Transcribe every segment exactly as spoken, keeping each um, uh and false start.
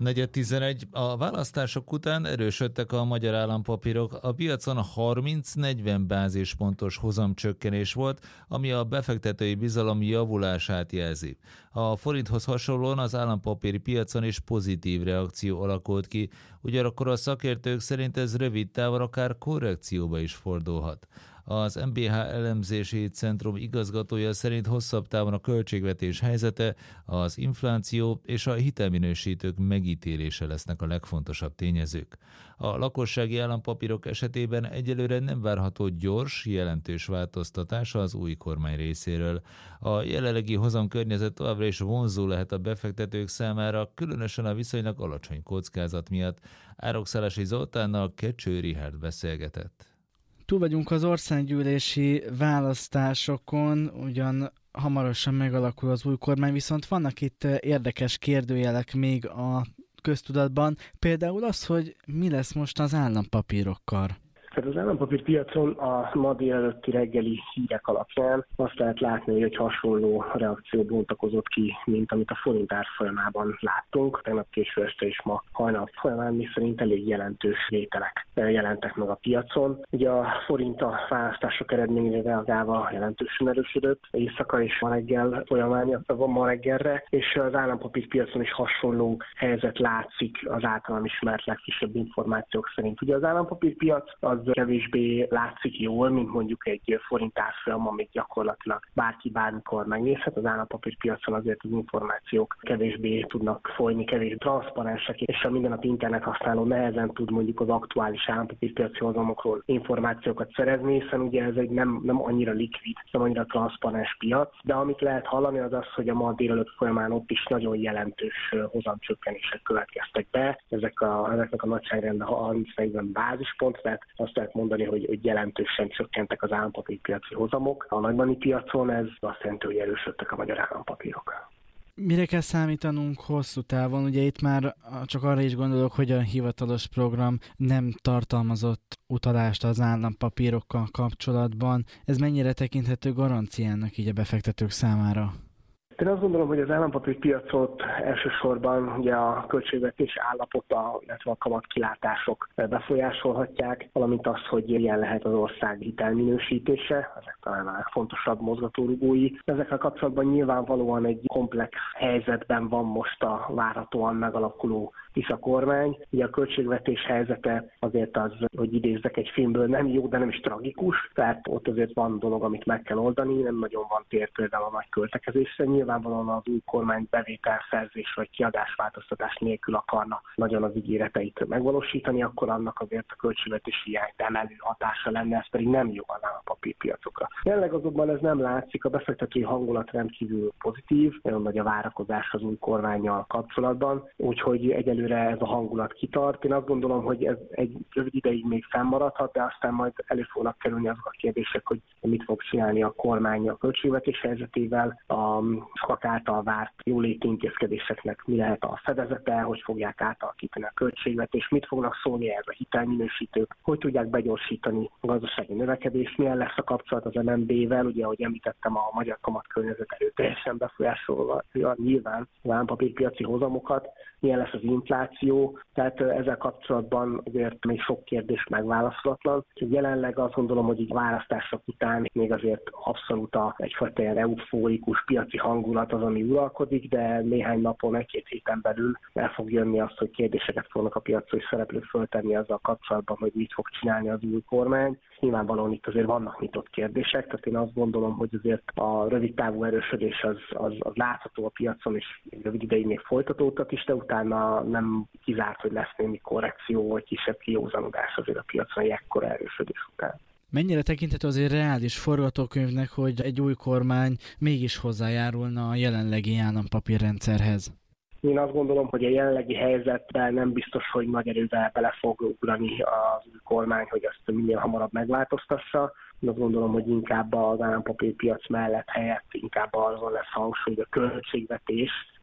negyven tizenegy. A választások után erősödtek a magyar állampapírok. A piacon harminc-negyven bázispontos hozamcsökkenés volt, ami a befektetői bizalom javulását jelzi. A forinthoz hasonlóan az állampapíri piacon is pozitív reakció alakult ki, ugyanakkor a szakértők szerint ez rövid távon akár korrekcióba is fordulhat. Az em bé há elemzési centrum igazgatója szerint hosszabb távon a költségvetés helyzete, az infláció és a hitelminősítők megítélése lesznek a legfontosabb tényezők. A lakossági állampapírok esetében egyelőre nem várható gyors, jelentős változtatás az új kormány részéről. A jelenlegi hozamkörnyezet továbbra is vonzó lehet a befektetők számára, különösen a viszonylag alacsony kockázat miatt. Árokszálasi Zoltánnal Kecső Richárd beszélgetett. Túl vagyunk az országgyűlési választásokon, ugyan hamarosan megalakul az új kormány, viszont vannak itt érdekes kérdőjelek még a köztudatban, például az, hogy mi lesz most az állampapírokkal. Tehát az állampapírpiacon a ma délelőtti reggeli hírek alapján azt lehet látni, hogy egy hasonló reakció bontakozott ki, mint amit a forint árfolyamában láttunk. Tegnap késő este és ma hajnal folyamán, miszerint elég jelentős vételek jelentek meg a piacon. Ugye a forint a választások eredményére reagálva jelentősen erősödött éjszaka és ma reggel folyamán, illetve ma reggelre, és az állampapírpiacon is hasonló helyzet látszik az általam ismert legfrissebb információk szerint. Ugye az állampapírpiac az kevésbé látszik jól, mint mondjuk egy forint árfolyam, amit gyakorlatilag bárki bármikor megnézhet. Az állampapírpiacon azért az információk kevésbé tudnak folyni, kevésbé transzparensek, és a mindennapi internet használó nehezen tud mondjuk az aktuális állampapírpiaci hozamokról információkat szerezni, hiszen ugye ez egy nem, nem annyira likvid, nem annyira transzparens piac, de amit lehet hallani az az, hogy a ma délelőtt folyamán ott is nagyon jelentős hozamcsökkenések következtek be. Ezek a, ezeknek a nagyságrendben harminc-negyven bázispont, tehát azt lehet mondani, hogy, hogy jelentősen csökkentek az állampapírpiaci hozamok. A nagybani piacon ez azt jelenti, hogy erősödtek a magyar állampapírok. Mire kell számítanunk hosszú távon? Ugye itt már csak arra is gondolok, hogy a hivatalos program nem tartalmazott utalást az állampapírokkal kapcsolatban. Ez mennyire tekinthető garanciának így a befektetők számára? Én azt gondolom, hogy az állampapírpiacot elsősorban ugye a költségvetés állapota, illetve a kamatkilátások befolyásolhatják, valamint az, hogy ilyen lehet az ország hitelminősítése, ezek talán a legfontosabb mozgatórugói. Ezekkel kapcsolatban nyilvánvalóan egy komplex helyzetben van most a várhatóan megalakuló Tisza kormány. Ugye a költségvetés helyzete azért az, hogy idézzek egy filmből, nem jó, de nem is tragikus, tehát ott azért van dolog, amit meg kell oldani, nem nagyon van tér például a nagy költekezésre. Nyilvánvalóan az új kormány bevételszerzés vagy kiadásváltoztatás nélkül akarna nagyon az ígéreteit megvalósítani, akkor annak azért a költségvetési hiányt emelő hatása lenne, ez pedig nem jó az állampapírpiacokra. Jelenleg azonban ez nem látszik, a befektetői hangulat rendkívül pozitív, nagyon nagy a várakozás az új kormánnyal kapcsolatban, úgyhogy egyelőre ez a hangulat kitart. Én azt gondolom, hogy ez egy rövid ideig még fennmaradhat, de aztán majd elő fognak kerülni azok a kérdések, hogy mit fog csinálni a kormány a költségvetés helyzetével, a sokak által várt jóléti intézkedéseknek mi lehet a fedezete, hogy fogják átalakítani a költségvetést, mit fognak szólni ehhez a hitelminősítők, hogy tudják begyorsítani a gazdasági növekedést, milyen lesz a kapcsolat az em en bé-vel, ugye, ahogy említettem, a magyar kamatkörnyezet erőteljesen befolyásolva nyilván az állampapírpiaci hozamokat, milyen lesz az infláció, tehát ezzel kapcsolatban azért még sok kérdés megválaszolatlan. Jelenleg azt gondolom, hogy így választások után még azért abszolút egyfajta ilyen eufórikus piaci hangulat az, ami uralkodik, de néhány napon, egy-két héten belül el fog jönni az, hogy kérdéseket fognak a piacról szereplők föltenni azzal kapcsolatban, hogy mit fog csinálni az új kormány. Nyilvánvalóan itt azért vannak nyitott kérdések, tehát én azt gondolom, hogy azért a rövid távú erősödés az, az, az látható a piacon, és rövid ideig még folytatódhat is, de utána nem kizárt, hogy lesz némi korrekció, vagy kisebb kiózanodás azért a piacon egy ekkora erősödés után. Mennyire tekinthető azért reális forgatókönyvnek, hogy egy új kormány mégis hozzájárulna a jelenlegi állampapírrendszerhez? Én azt gondolom, hogy a jelenlegi helyzetben nem biztos, hogy nagy erővel bele fog ugrani az új kormány, hogy ezt minél hamarabb megváltoztassa. Én azt gondolom, hogy inkább az állampapírpiac mellett helyett inkább azon lesz hangsúly, a költségvetés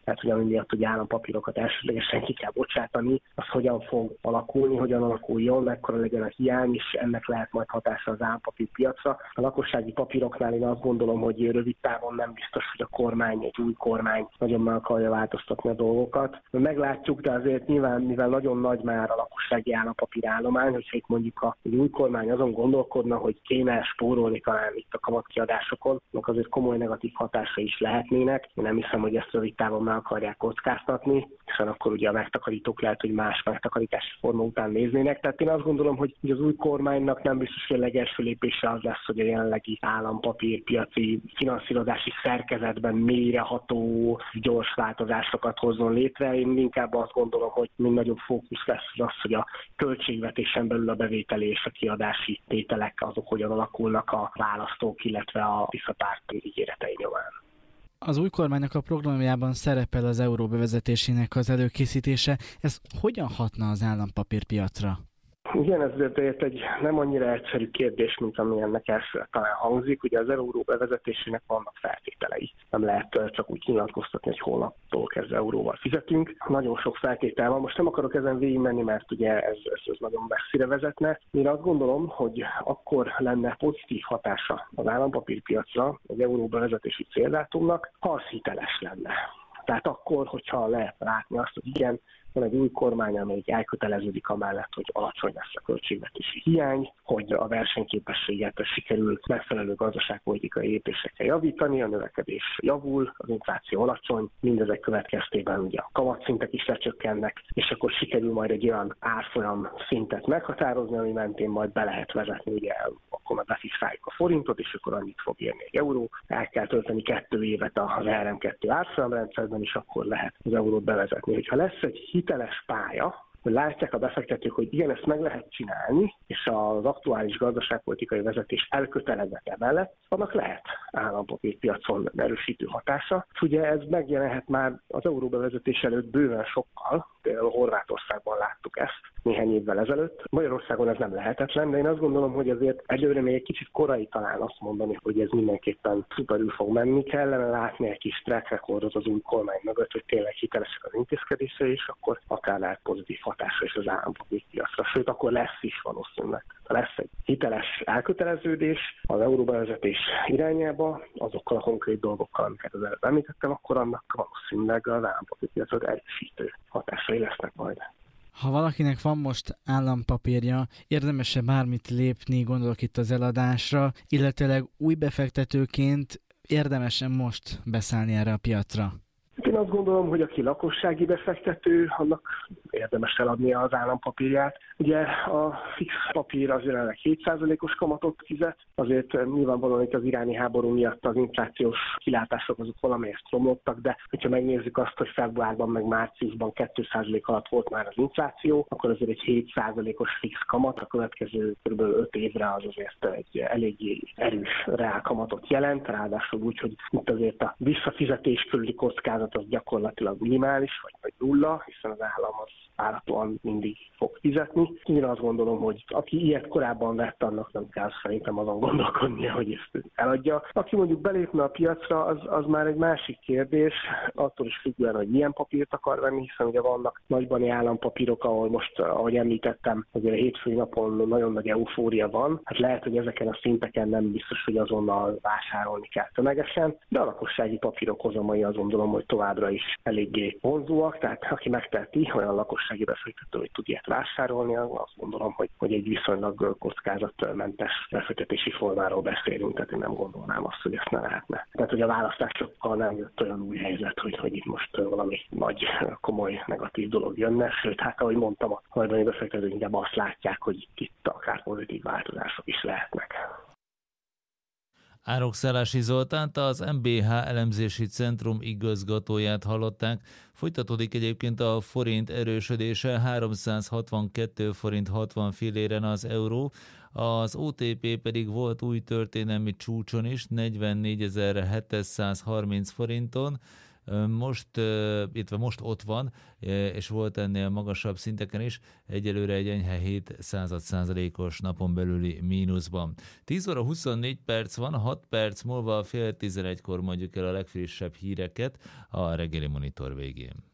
tehát hogy ami miatt, hogy állampapírokat elsődlegesen ki kell bocsátani, az hogyan fog alakulni, hogyan alakuljon, mekkora legyen a hiány, és ennek lehet majd hatása az állampapírpiacra. A lakossági papíroknál én azt gondolom, hogy rövid távon nem biztos, hogy a kormány, egy új kormány nagyon meg akarja változtatni a dolgokat. Meglátjuk, de azért nyilván, mivel nagyon nagy már a lakossági állampapírállomány, hogyha itt mondjuk a egy új kormány azon gondolkodna, hogy kéne spórolni talán itt a kamatkiadásokon, akkor azért komoly negatív hatása is lehetnének. Én nem hiszem, hogy ezt rövid távon meg akarják kockáztatni, hiszen akkor ugye a megtakarítók lehet, hogy más megtakarítási forma után néznének. Tehát én azt gondolom, hogy az új kormánynak nem biztos, hogy a legelső lépése az lesz, hogy a jelenlegi állampapírpiaci finanszírozási szerkezetben mélyreható, gyors változásokat hozzon létre. Én inkább azt gondolom, hogy még nagyobb fókusz lesz az, hogy a költségvetésen belül a bevételi és a kiadási tételek azok hogyan alakulnak a választók, illetve a visszapárt ígéretei nyomán. Az új kormánynak a programjában szerepel az euró bevezetésének az előkészítése. Ez hogyan hatna az állampapírpiacra? Igen, ez azért egy nem annyira egyszerű kérdés, mint ami ennek elsőre talán hangzik. Ugye az euró bevezetésének vannak feltételei. Nem lehet csak úgy nyilatkoztatni, hogy holnaptól kezdve euróval fizetünk. Nagyon sok feltétel van. Most nem akarok ezen végigmenni, mert ugye ez, ez, ez nagyon messzire vezetne. Én azt gondolom, hogy akkor lenne pozitív hatása az állampapírpiacra az euró bevezetési céldátumnak, ha az hiteles lenne. Tehát akkor, hogyha lehet látni azt, hogy igen, van egy új kormány, amelyik elköteleződik amellett, hogy alacsony lesz a költségvetési hiány, hogy a versenyképességet sikerül megfelelő gazdaságpolitikai lépésekkel javítani, a növekedés javul, az infláció alacsony, mindezek következtében ugye a kamatszintek is lecsökkennek, és akkor sikerül majd egy olyan árfolyam szintet meghatározni, ami mentén majd be lehet vezetni, ugye akkor már befixáljuk a forintot, és akkor annyit fog érni egy euró. El kell tölteni kettő évet az er em kettő árfolyamrendszerben, és akkor lehet az eurót bevezetni. Hogyha lesz egy hiteles pálya, hogy látják a befektetők, hogy igen, ezt meg lehet csinálni, és az aktuális gazdaságpolitikai vezetés elkötelezett emellett, annak lehet állampapírpiacon erősítő hatása. És ugye ez megjelenhet már az euró bevezetés előtt bőven sokkal, például Horvátországban láttuk ezt néhány évvel ezelőtt. Magyarországon ez nem lehetetlen, de én azt gondolom, hogy azért egyőre még egy kicsit korai talán azt mondani, hogy ez mindenképpen szuperül fog menni. Kellene látni egy kis track recordot az új kormány mögött, hogy tényleg hitelesek az intézkedései, és akkor akár lehet pozitív hatása is az állampapírpiacra. Sőt, akkor lesz is valószínűleg. Ha lesz egy hiteles elköteleződés az euróbevezetés irányába, azokkal a konkrét dolgokkal, amiket az előbb említettem, akkor annak valószínűleg az állampapírpiacot erősítő hatásai lesznek majd. Ha valakinek van most állampapírja, érdemes-e bármit lépni, gondolok itt az eladásra, illetőleg új befektetőként érdemes-e most beszállni erre a piacra? Én azt gondolom, hogy aki lakossági befektető, annak érdemes eladnia az állampapírját. Ugye a fix papír az jelenleg hét százalékos kamatot fizet, azért nyilvánvalóan itt az iráni háború miatt az inflációs kilátások azok valamelyest romlottak, de hogyha megnézzük azt, hogy februárban meg márciusban két százalék alatt volt már az infláció, akkor azért egy hét százalékos fix kamat a következő kb. öt évre az azért egy eléggé erős reál kamatot jelent, ráadásul úgy, hogy itt azért a visszafizetés körüli kockázat az gyakorlatilag minimális, vagy, vagy nulla, hiszen az állam az várhatóan mindig fog fizetni. Én azt gondolom, hogy aki ilyet korábban vett, annak nem kell szerintem azon gondolkodnia, hogy ezt eladja. Aki mondjuk belépne a piacra, az, az már egy másik kérdés, attól is függően, hogy milyen papírt akar venni, hiszen ugye vannak nagybani állampapírok, ahol most, ahogy említettem, azért a hétfői napon nagyon nagy eufória van. Hát lehet, hogy ezeken a szinteken nem biztos, hogy azonnal vásárolni kell tömegesen, de a lakossági papírok hozamai azt gondolom, hogy továbbra is eléggé vonzóak, tehát aki megteheti, olyan lakossági befektető, hogy tud ilyet vásárolni, azt gondolom, hogy, hogy egy viszonylag kockázatmentes befektetési formáról beszélünk, tehát én nem gondolnám azt, hogy ezt ne lehetne. Tehát, hogy a választásokkal nem jött olyan új helyzet, hogy, hogy itt most valami nagy, komoly, negatív dolog jönne, sőt, hát ahogy mondtam, a hajlani befektetők inkább azt látják, hogy itt akár pozitív változások is lehetnek. Árokszállási Zoltánt, az em bé há elemzési centrum igazgatóját hallották. Folytatódik egyébként a forint erősödése, háromszázhatvankettő forint hatvan filléren az euró, az o té pé pedig volt új történelmi csúcson is, negyvennégyezer-hétszázharminc forinton, Most, illetve most ott van, és volt ennél magasabb szinteken is, egyelőre egy enyhe hét század százalékos napon belüli mínuszban. tíz óra huszonnégy perc van, hat perc múlva fél tizenegykor mondjuk el a legfrissebb híreket a reggeli monitor végén.